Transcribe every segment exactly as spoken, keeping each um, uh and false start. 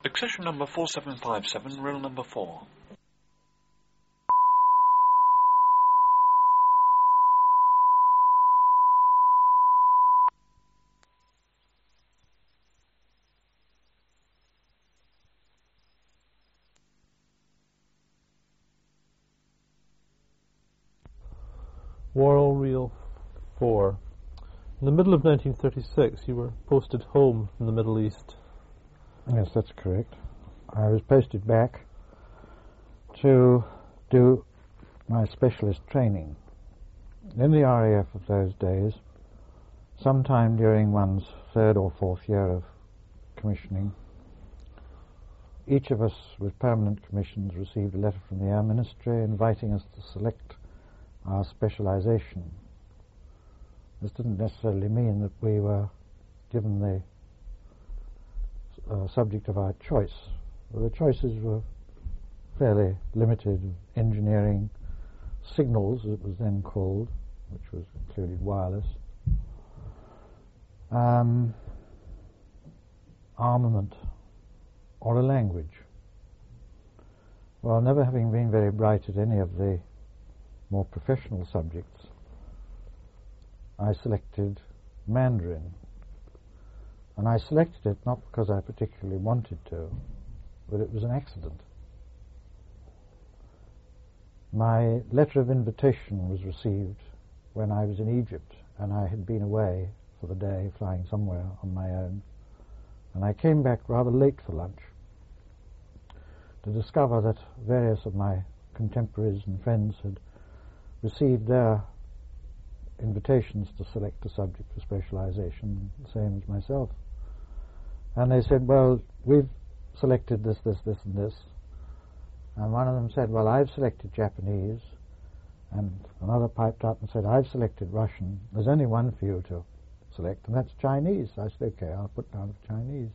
Accession number four seven five seven, rule number four. Worrell Reel four. In the middle of nineteen thirty-six, you were posted home from the Middle East. Yes, that's correct. I was posted back to do my specialist training. In the R A F of those days, sometime during one's third or fourth year of commissioning, each of us with permanent commissions received a letter from the Air Ministry inviting us to select our specialization. This didn't necessarily mean that we were given the uh, subject of our choice. The choices were fairly limited: engineering, signals, as it was then called, which was included wireless, um, armament, or a language. Well, never having been very bright at any of the more professional subjects, I selected Mandarin. And I selected it not because I particularly wanted to, but it was an accident. My letter of invitation was received when I was in Egypt, and I had been away for the day, flying somewhere on my own. And I came back rather late for lunch to discover that various of my contemporaries and friends had received their invitations to select a subject for specialization, the same as myself. And they said, well, we've selected this, this, this, and this. And one of them said, well, I've selected Japanese. And another piped up and said, I've selected Russian. There's only one for you to select, and that's Chinese. I said, okay, I'll put down for Chinese.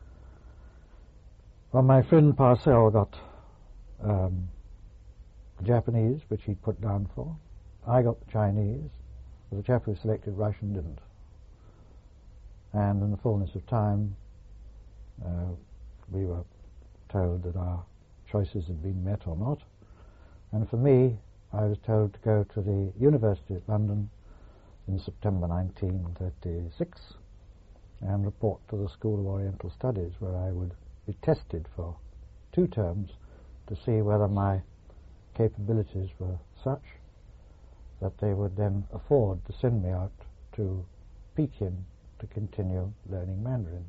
Well, my friend Parcell got um, Japanese, which he'd put down for. I got the Chinese, but the chap who selected Russian didn't. And in the fullness of time, uh, we were told that our choices had been met or not. And for me, I was told to go to the University of London in September nineteen thirty-six and report to the School of Oriental Studies, where I would be tested for two terms to see whether my capabilities were such that they would then afford to send me out to Pekin to continue learning Mandarin.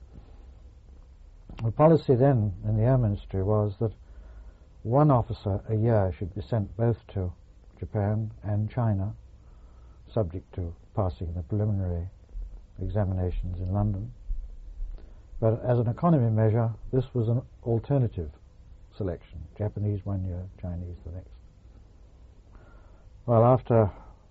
The policy then in the Air Ministry was that one officer a year should be sent both to Japan and China, subject to passing the preliminary examinations in London. But as an economy measure, this was an alternative selection: Japanese one year, Chinese the next. Well, after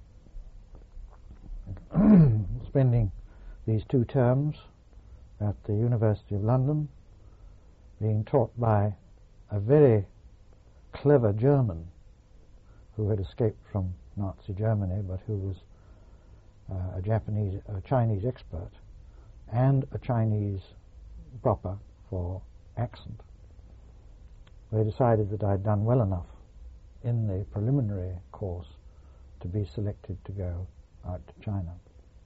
spending these two terms at the University of London, being taught by a very clever German who had escaped from Nazi Germany, but who was uh, a Japanese, a Chinese expert, and a Chinese proper for accent, they decided that I'd done well enough in the preliminary course to be selected to go out to China.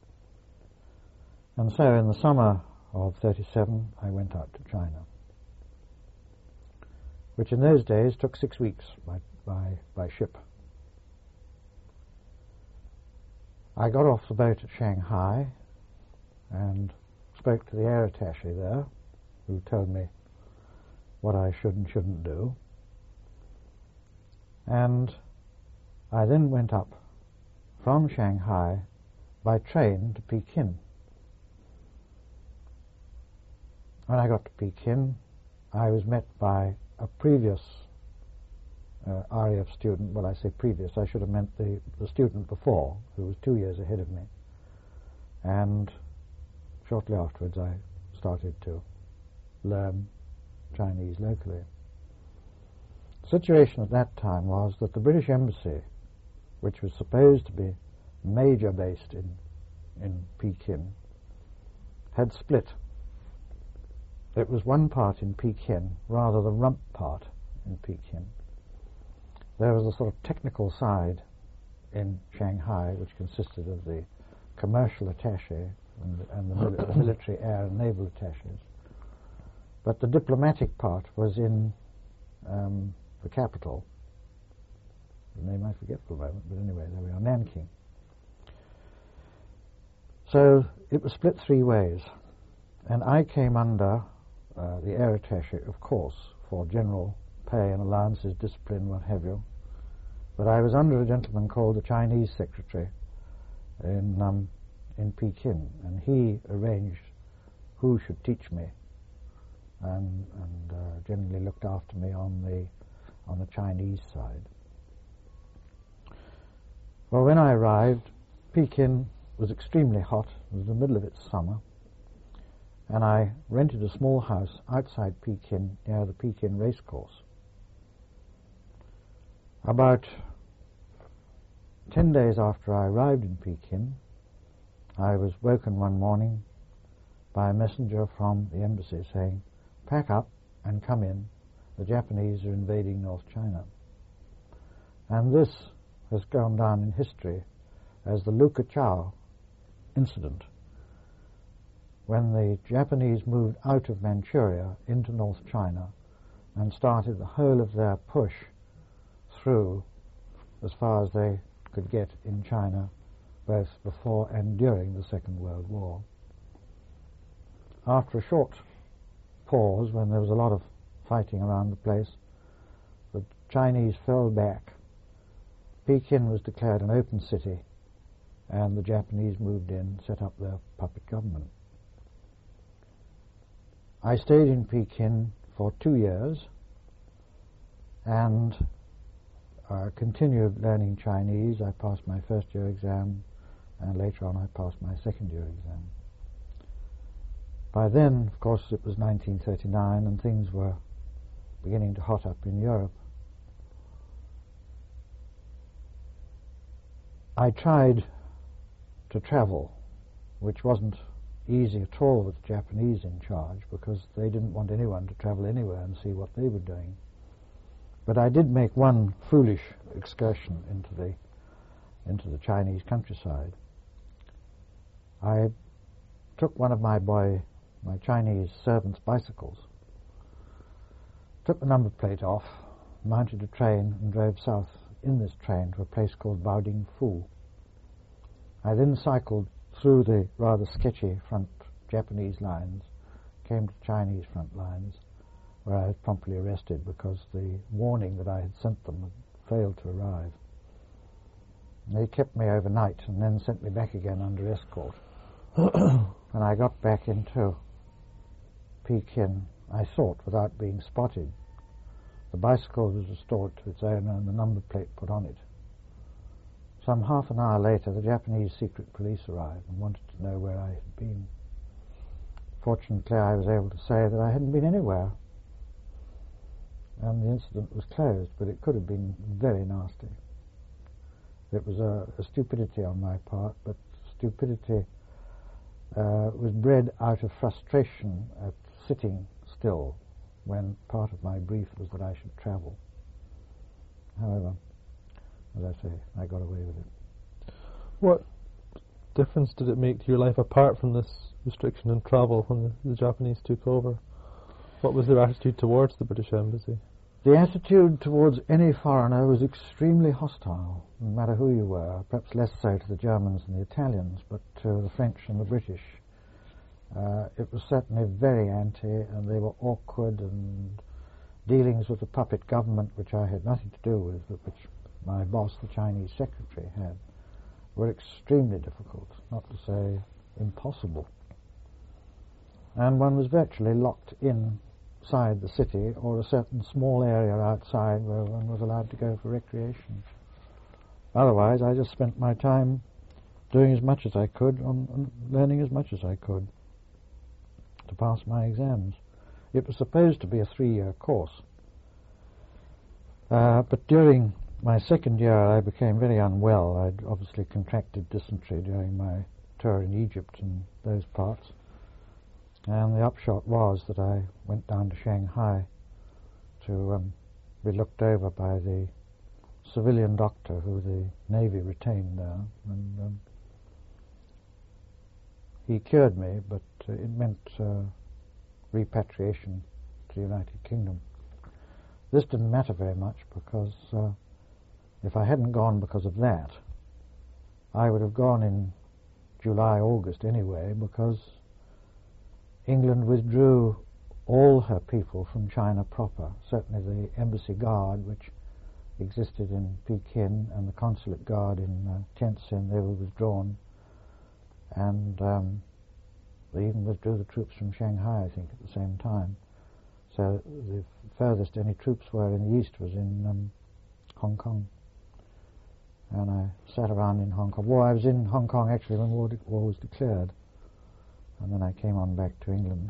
And so in the summer of thirty-seven, I went out to China, which in those days took six weeks by, by, by ship. I got off the boat at Shanghai and spoke to the air attaché there, who told me what I should and shouldn't do. And I then went up from Shanghai by train to Pekin. When I got to Pekin, I was met by a previous uh, R A F student. Well, I say previous, I should have meant the, the student before, who was two years ahead of me. And shortly afterwards I started to learn Chinese locally. The situation at that time was that the British Embassy, which was supposed to be major based in, in Pekin, had split It was one part in Pekin, rather the rump part in Pekin. There was a sort of technical side in Shanghai, which consisted of the commercial attaché and, and the, mil- the military air and naval attaches. But the diplomatic part was in um, the capital. The name I forget for a moment, but anyway, there we are, Nanking. So it was split three ways, and I came under uh, the air attaché, of course, for general pay and allowances, discipline, what have you. But I was under a gentleman called the Chinese secretary in um, in Pekin, and he arranged who should teach me, and, and uh, generally looked after me on the on the Chinese side. Well, when I arrived, Pekin was extremely hot. It was the middle of its summer, and I rented a small house outside Pekin near the Pekin racecourse. About ten days after I arrived in Pekin, I was woken one morning by a messenger from the embassy saying, "Pack up and come in. The Japanese are invading North China." And this has gone down in history as the Lukachau incident, when the Japanese moved out of Manchuria into North China and started the whole of their push through as far as they could get in China, both before and during the Second World War. After a short pause, when there was a lot of fighting around the place, the Chinese fell back. Pekin was declared an open city, and the Japanese moved in, set up their puppet government. I stayed in Pekin for two years and uh, continued learning Chinese. I passed my first year exam, and later on I passed my second year exam. By then, of course, it was nineteen thirty-nine, and things were beginning to hot up in Europe. I tried to travel, which wasn't easy at all with the Japanese in charge, because they didn't want anyone to travel anywhere and see what they were doing. But I did make one foolish excursion into the into the Chinese countryside. I took one of my boy, my Chinese servant's bicycles, took the number plate off, mounted a train and drove south in this train to a place called Baodingfu. I then cycled through the rather sketchy front Japanese lines, came to Chinese front lines, where I was promptly arrested because the warning that I had sent them had failed to arrive. They kept me overnight and then sent me back again under escort. When I got back into Pekin, I thought, without being spotted, the bicycle was restored to its owner and the number plate put on it. Some half an hour later, the Japanese secret police arrived and wanted to know where I had been. Fortunately, I was able to say that I hadn't been anywhere, and the incident was closed, but it could have been very nasty. It was a, a stupidity on my part, but stupidity uh, was bred out of frustration at sitting still when part of my brief was that I should travel. However, as I say, I got away with it. What difference did it make to your life apart from this restriction on travel when the, the Japanese took over? What was their attitude towards the British Embassy? The attitude towards any foreigner was extremely hostile, no matter who you were, perhaps less so to the Germans and the Italians, but to the French and the British. Uh, it was certainly very anti, and they were awkward, and dealings with the puppet government, which I had nothing to do with, but which my boss, the Chinese secretary, had, were extremely difficult, not to say impossible. And one was virtually locked inside the city or a certain small area outside where one was allowed to go for recreation. Otherwise, I just spent my time doing as much as I could, on, on learning as much as I could to pass my exams. It was supposed to be a three-year course. Uh, but during my second year, I became very unwell. I'd obviously contracted dysentery during my tour in Egypt and those parts. And the upshot was that I went down to Shanghai to um, be looked over by the civilian doctor who the Navy retained there. And um, he cured me, but uh, it meant uh, repatriation to the United Kingdom. This didn't matter very much because uh, if I hadn't gone because of that, I would have gone in July, August anyway, because England withdrew all her people from China proper. Certainly the embassy guard, which existed in Peking, and the consulate guard in uh, Tientsin, they were withdrawn. And um, they even withdrew the troops from Shanghai, I think, at the same time. So the furthest any troops were in the east was in um, Hong Kong. And I sat around in Hong Kong. Well, I was in Hong Kong actually when war, de- war was declared. And then I came on back to England.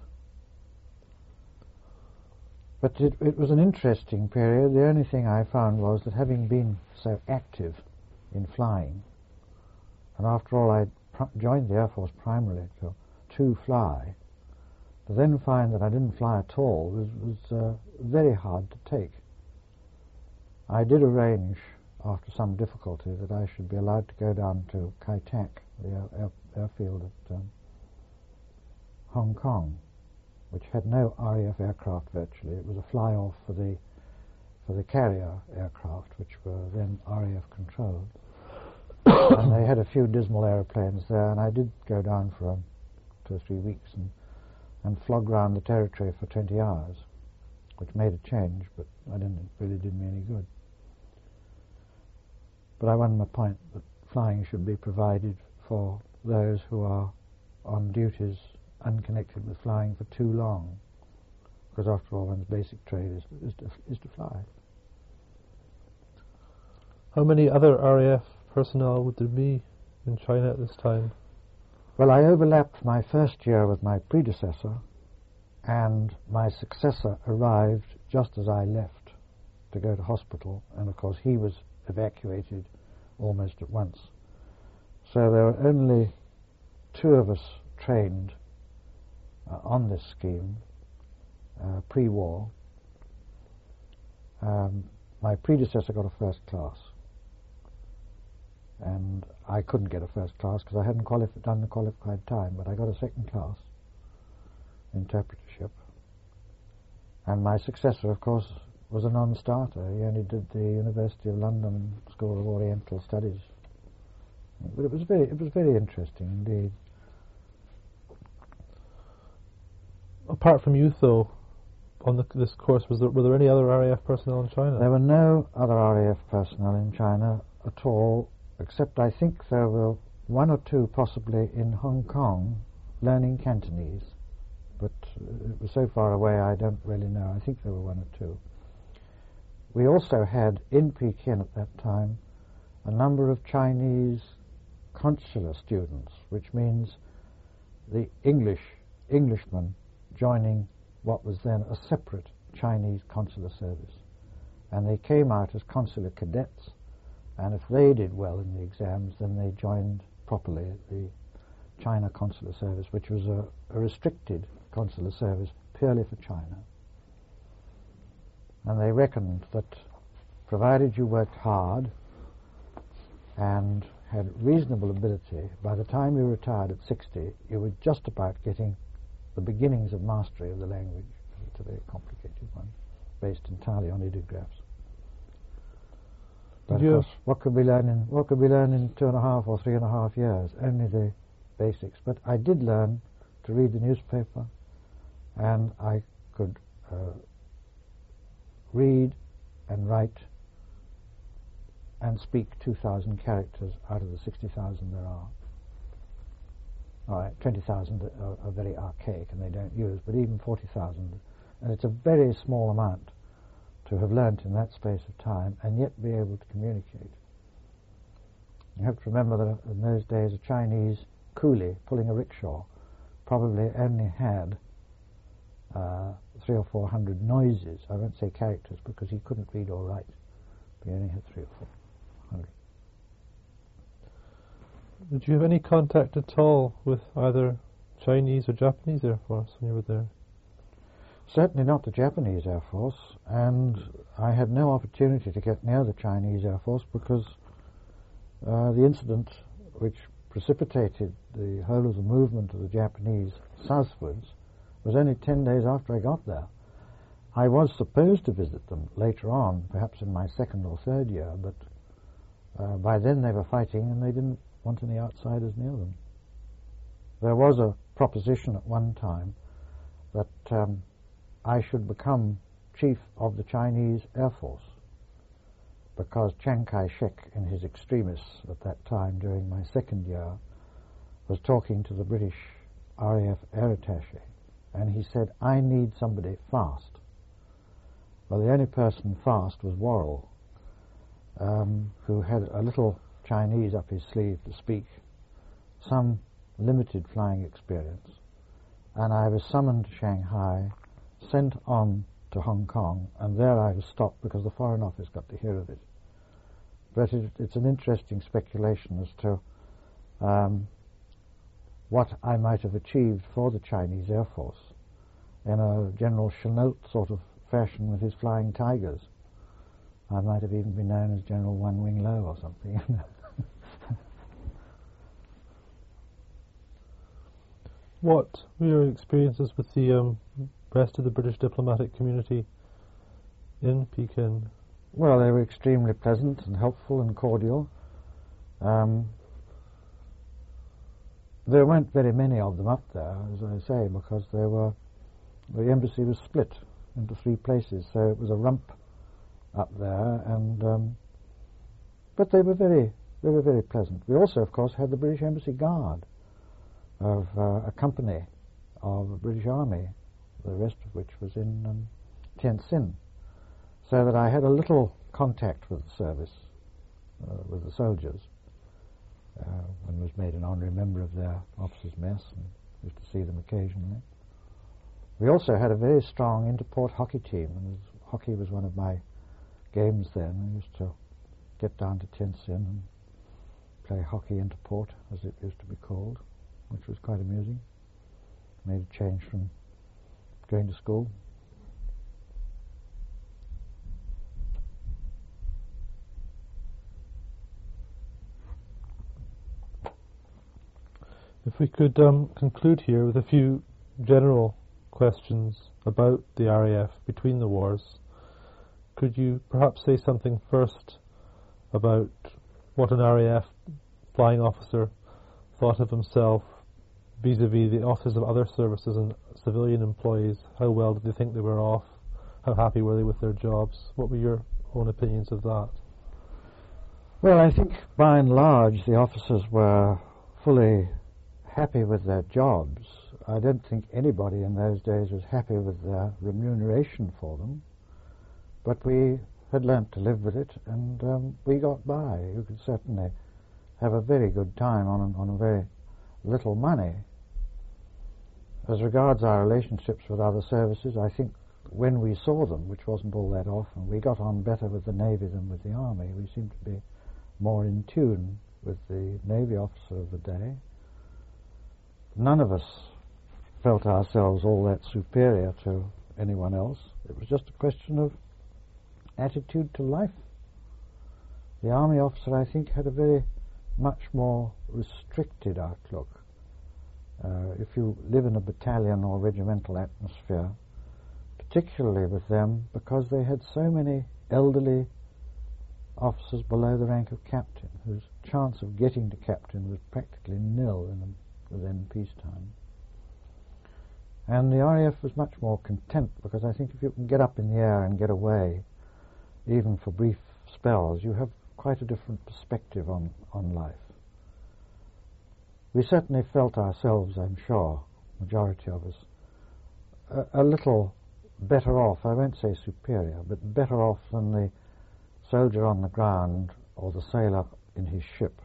But it, it was an interesting period. The only thing I found was that having been so active in flying, and after all I pr- joined the Air Force primarily to, to fly, to then find that I didn't fly at all was, was uh, very hard to take. I did arrange, after some difficulty, that I should be allowed to go down to Kai Tak, the air, air, airfield at um, Hong Kong, which had no R A F aircraft virtually. It was a fly-off for the for the carrier aircraft, which were then R A F controlled. And they had a few dismal aeroplanes there, and I did go down for um, two or three weeks and, and flog round the territory for twenty hours, which made a change, but I didn't it really did me any good. But I won my point that flying should be provided for those who are on duties unconnected with flying for too long, because after all one's basic trade is, is, to, is to fly. How many other R A F personnel would there be in China at this time? Well, I overlapped my first year with my predecessor, and my successor arrived just as I left to go to hospital, and of course he was evacuated almost at once. So there were only two of us trained uh, on this scheme uh, pre-war. Um, my predecessor got a first class, and I couldn't get a first class because I hadn't qualif- done the qualified time, but I got a second class interpretership. And my successor, of course, was a non-starter. He only did the University of London School of Oriental Studies. But it was very, it was very interesting indeed. Apart from you, though, on the, this course, was there, were there any other R A F personnel in China? There were no other R A F personnel in China at all, except I think there were one or two possibly in Hong Kong learning Cantonese, but it was so far away I don't really know. I think there were one or two. We also had in Peking at that time a number of Chinese consular students, which means the English Englishmen joining what was then a separate Chinese consular service. And they came out as consular cadets, and if they did well in the exams, then they joined properly the China consular service, which was a, a restricted consular service purely for China. And they reckoned that provided you worked hard and had reasonable ability, by the time you retired at sixty, you were just about getting the beginnings of mastery of the language. It's a very complicated one, based entirely on ideographs. But of course, what could we learn in what could we learn in two and a half or three and a half years? Only the basics. But I did learn to read the newspaper, and I could uh, read and write and speak two thousand characters out of the sixty thousand there are. All right, twenty thousand are, are very archaic and they don't use, but even forty thousand, and it's a very small amount to have learnt in that space of time and yet be able to communicate. You have to remember that in those days a Chinese coolie pulling a rickshaw probably only had uh, three or four hundred noises. I won't say characters because he couldn't read or write, but he only had three or four hundred. Did you have any contact at all with either Chinese or Japanese Air Force when you were there? Certainly not the Japanese Air Force, and I had no opportunity to get near the Chinese Air Force because uh, the incident which precipitated the whole of the movement of the Japanese southwards was only ten days after I got there. I was supposed to visit them later on, perhaps in my second or third year, but uh, by then they were fighting and they didn't want any outsiders near them. There was a proposition at one time that um, I should become chief of the Chinese Air Force because Chiang Kai-shek and his extremists at that time during my second year was talking to the British R A F air attaché, and he said, I need somebody fast. Well, the only person fast was Worrell, um, who had a little Chinese up his sleeve to speak, some limited flying experience, and I was summoned to Shanghai, sent on to Hong Kong, and there I was stopped because the Foreign Office got to hear of it. But it, it's an interesting speculation as to um, what I might have achieved for the Chinese Air Force in a General Chennault sort of fashion with his flying tigers. I might have even been known as General One Wing Lo or something. What were your experiences with the um, rest of the British diplomatic community in Pekin? Well, they were extremely pleasant and helpful and cordial. Um, there weren't very many of them up there, as I say, because they were the embassy was split into three places, so it was a rump up there. And um, but they were very, they were very pleasant. We also, of course, had the British Embassy Guard of uh, a company of the British Army, the rest of which was in um, Tientsin, so that I had a little contact with the service, uh, with the soldiers. Uh, one was made an honorary member of their officers' mess and used to see them occasionally. We also had a very strong interport hockey team, and was, hockey was one of my games then. I used to get down to Tientsin and play hockey interport, as it used to be called, which was quite amusing. Made a change from going to school. If we could um, conclude here with a few general questions about the R A F between the wars, could you perhaps say something first about what an R A F flying officer thought of himself vis-a-vis the officers of other services and civilian employees? How well did they think they were off? How happy were they with their jobs? What were your own opinions of that? Well, I think by and large the officers were fully happy with their jobs. I don't think anybody in those days was happy with their remuneration for them, but we had learnt to live with it, and um, we got by. You could certainly have a very good time on, on a very little money. As regards our relationships with other services, I think when we saw them, which wasn't all that often, we got on better with the Navy than with the Army. We seemed to be more in tune with the Navy officer of the day. None of us felt ourselves all that superior to anyone else. It was just a question of attitude to life. The Army officer, I think, had a very much more restricted outlook. Uh, if you live in a battalion or regimental atmosphere, particularly with them, because they had so many elderly officers below the rank of captain, whose chance of getting to captain was practically nil in the within peacetime. And the R A F was much more content, because I think if you can get up in the air and get away, even for brief spells, you have quite a different perspective on, on life. We certainly felt ourselves, I'm sure, majority of us, a, a little better off, I won't say superior, but better off than the soldier on the ground or the sailor in his ship.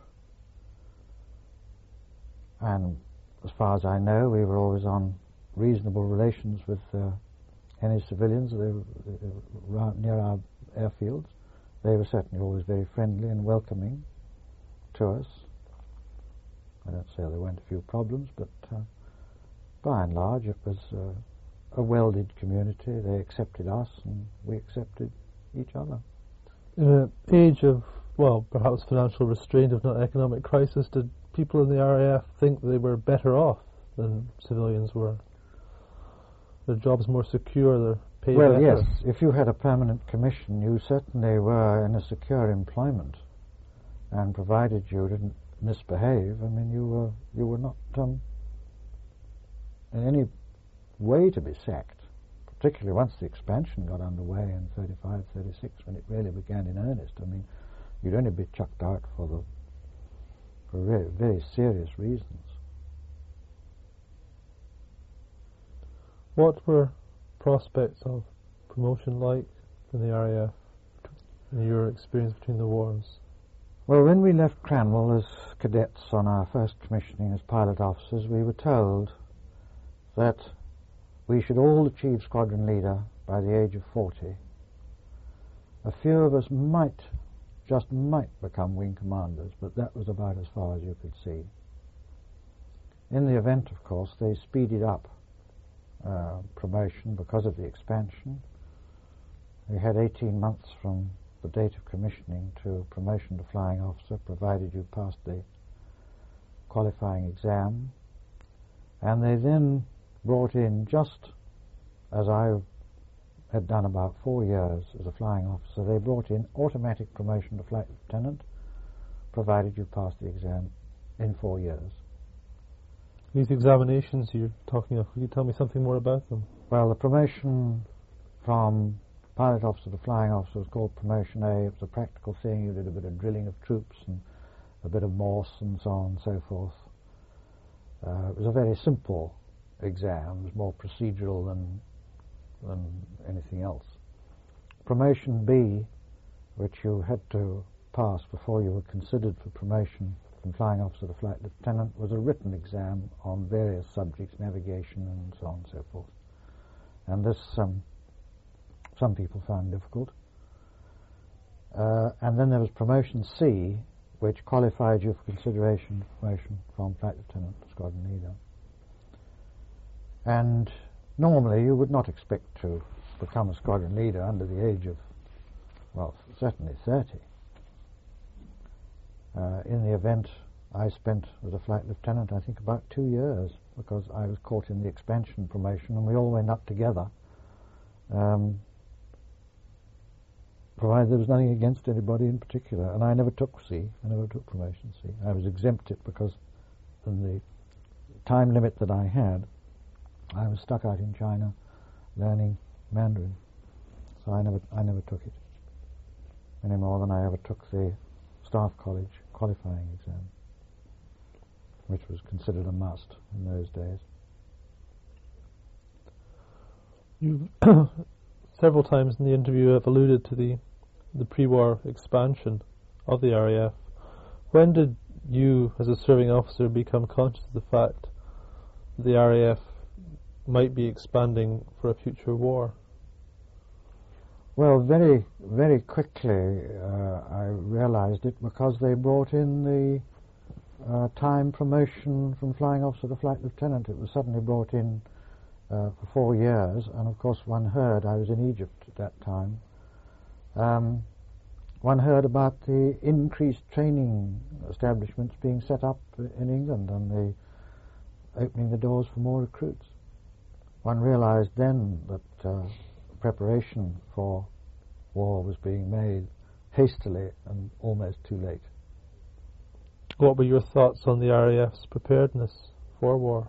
And as far as I know, we were always on reasonable relations with uh, any civilians. They were, they were around, near our airfields. They were certainly always very friendly and welcoming to us. I don't say there weren't a few problems, but uh, by and large, it was uh, a welded community. They accepted us, and we accepted each other. In an age of, well, perhaps financial restraint, if not economic crisis, did people in the R A F think they were better off than civilians were? Their jobs more secure, their pay well, better? Well, yes. If you had a permanent commission, you certainly were in a secure employment, and provided you didn't misbehave, I mean, you were you were not um, in any way to be sacked. Particularly once the expansion got underway in thirty-five, thirty-six, when it really began in earnest. I mean, you'd only be chucked out for the for very, very serious reasons. What were prospects of promotion like in the R A F in your experience between the wars? Well, when we left Cranwell as cadets on our first commissioning as pilot officers, we were told that we should all achieve squadron leader by the age of forty. A few of us might, just might, become wing commanders, but that was about as far as you could see. In the event, of course, they speeded up uh, promotion because of the expansion. We had eighteen months from the date of commissioning to promotion to flying officer, provided you passed the qualifying exam. And they then brought in, just as I had done about four years as a flying officer, they brought in automatic promotion to flight lieutenant, provided you passed the exam in four years. These examinations you're talking of, could you tell me something more about them? Well, the promotion from pilot officer to flying officer was called promotion A. It was a practical thing. You did a bit of drilling of troops and a bit of Morse and so on and so forth. Uh, it was a very simple exam. It was more procedural than, than anything else. Promotion B, which you had to pass before you were considered for promotion from flying officer to flight lieutenant, was a written exam on various subjects, navigation and so on and so forth. And this um, some people found difficult. Uh, and then there was promotion C, which qualified you for consideration for promotion from flight lieutenant to squadron leader. And normally you would not expect to become a squadron leader under the age of, well, certainly thirty. Uh, in the event, I spent as a flight lieutenant, I think, about two years, because I was caught in the expansion promotion, and we all went up together. Um, provided there was nothing against anybody in particular. And I never took C, I never took promotion C. I was exempted because in the time limit that I had, I was stuck out in China learning Mandarin. So I never, I never took it, any more than I ever took the Staff College qualifying exam, which was considered a must in those days. You several times in the interview have alluded to the the pre-war expansion of the R A F. When did you, as a serving officer, become conscious of the fact that the R A F might be expanding for a future war? Well, very, very quickly uh, I realized it, because they brought in the uh, time promotion from flying officer to flight lieutenant. It was suddenly brought in uh, for four years, and of course one heard, I was in Egypt at that time, um, one heard about the increased training establishments being set up in England and the opening the doors for more recruits. One realized then that uh, preparation for war was being made hastily and almost too late. What were your thoughts on the R A F's preparedness for war?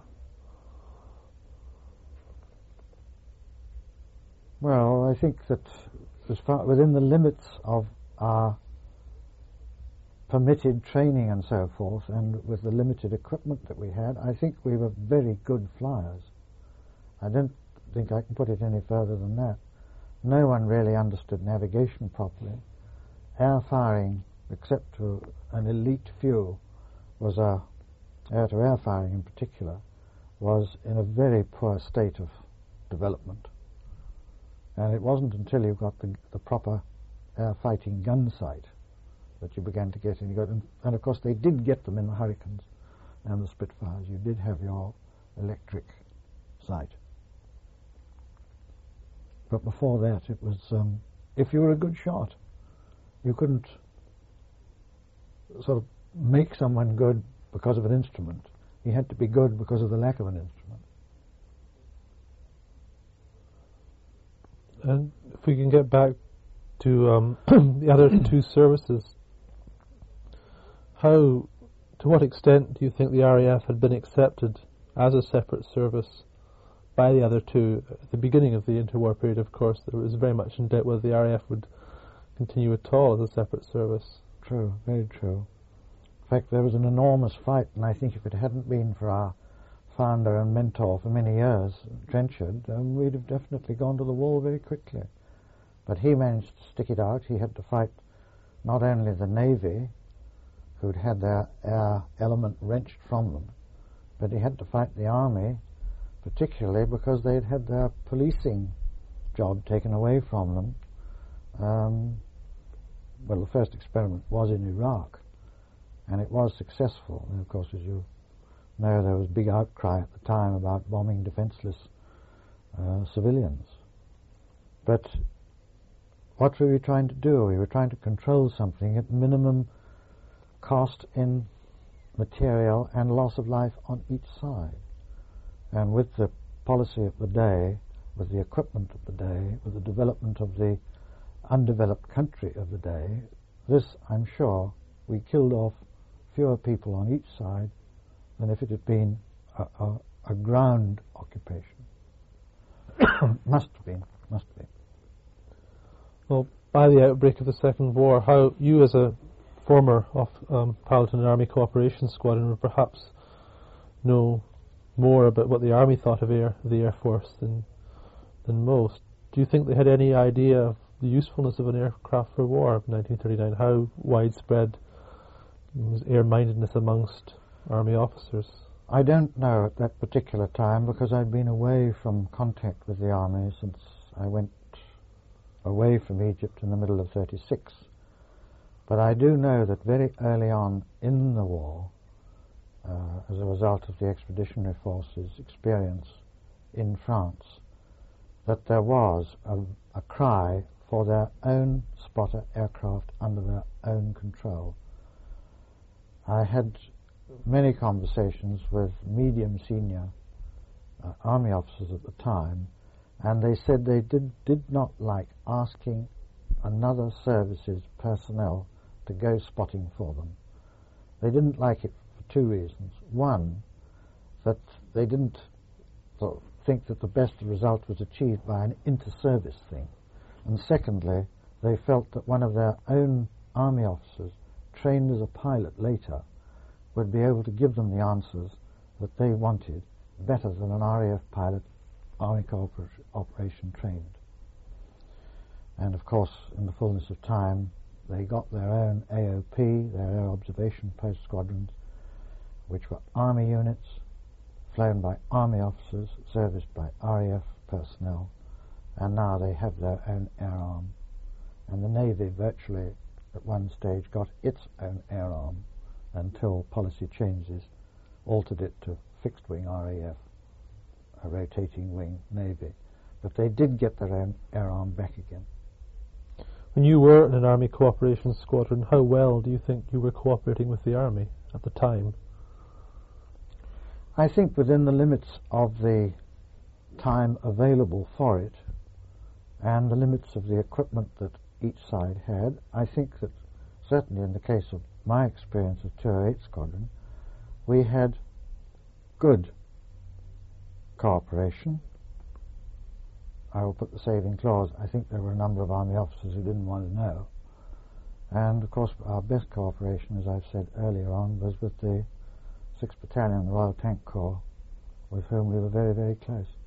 Well, I think that as far within the limits of our permitted training and so forth, and with the limited equipment that we had, I think we were very good flyers. I don't think I can put it any further than that. No one really understood navigation properly. Air firing, except to an elite few, was a air-to-air firing in particular, was in a very poor state of development. And it wasn't until you got the, the proper air fighting gun sight that you began to get any good. And, and of course they did get them in the Hurricanes and the Spitfires. You did have your electric sight. But before that, it was, um, if you were a good shot, you couldn't sort of make someone good because of an instrument. He had to be good because of the lack of an instrument. And if we can get back to um, the other two services, how, to what extent do you think the R A F had been accepted as a separate service by the other two? At the beginning of the interwar period, of course, there was very much in doubt whether the R A F would continue at all as a separate service. True, very true. In fact, there was an enormous fight, and I think if it hadn't been for our founder and mentor for many years, Trenchard, um, we'd have definitely gone to the wall very quickly. But he managed to stick it out. He had to fight not only the Navy, who'd had their air element wrenched from them, but he had to fight the Army, particularly because they'd had their policing job taken away from them. Um, well, the first experiment was in Iraq, and it was successful. And of course, as you know, there was big outcry at the time about bombing defenseless uh, civilians. But what were we trying to do? We were trying to control something at minimum cost in material and loss of life on each side. And with the policy of the day, with the equipment of the day, with the development of the undeveloped country of the day, this, I'm sure, we killed off fewer people on each side than if it had been a, a, a ground occupation. Must have been, must have been. Well, by the outbreak of the Second War, how you as a former of, um, pilot in an Army Cooperation Squadron would perhaps know more about what the Army thought of air, the Air Force than, than most. Do you think they had any idea of the usefulness of an aircraft for war in nineteen thirty-nine? How widespread was air-mindedness amongst Army officers? I don't know at that particular time, because I'd been away from contact with the Army since I went away from Egypt in the middle of thirty-six. But I do know that very early on in the war, uh, as a result of the Expeditionary Force's experience in France, that there was a, a cry for their own spotter aircraft under their own control. I had many conversations with medium senior uh, Army officers at the time, and they said they did, did not like asking another service's personnel to go spotting for them. They didn't like it for two reasons. One, that they didn't th- think that the best result was achieved by an inter-service thing. And secondly, they felt that one of their own Army officers, trained as a pilot later, would be able to give them the answers that they wanted better than an R A F pilot, Army Cooperation trained. And of course, in the fullness of time, they got their own A O P, their Air Observation Post Squadrons, which were Army units, flown by Army officers, serviced by R A F personnel, and now they have their own air arm. And the Navy virtually, at one stage, got its own air arm until policy changes altered it to fixed-wing R A F, a rotating wing Navy. But they did get their own air arm back again. When you were in an Army Cooperation Squadron, how well do you think you were cooperating with the Army at the time? I think within the limits of the time available for it and the limits of the equipment that each side had, I think that certainly in the case of my experience of two oh eight Squadron, we had good cooperation. I will put the saving clause. I think there were a number of Army officers who didn't want to know. And of course our best cooperation, as I've said earlier on, was with the sixth Battalion, the Royal Tank Corps, with whom we were very, very close.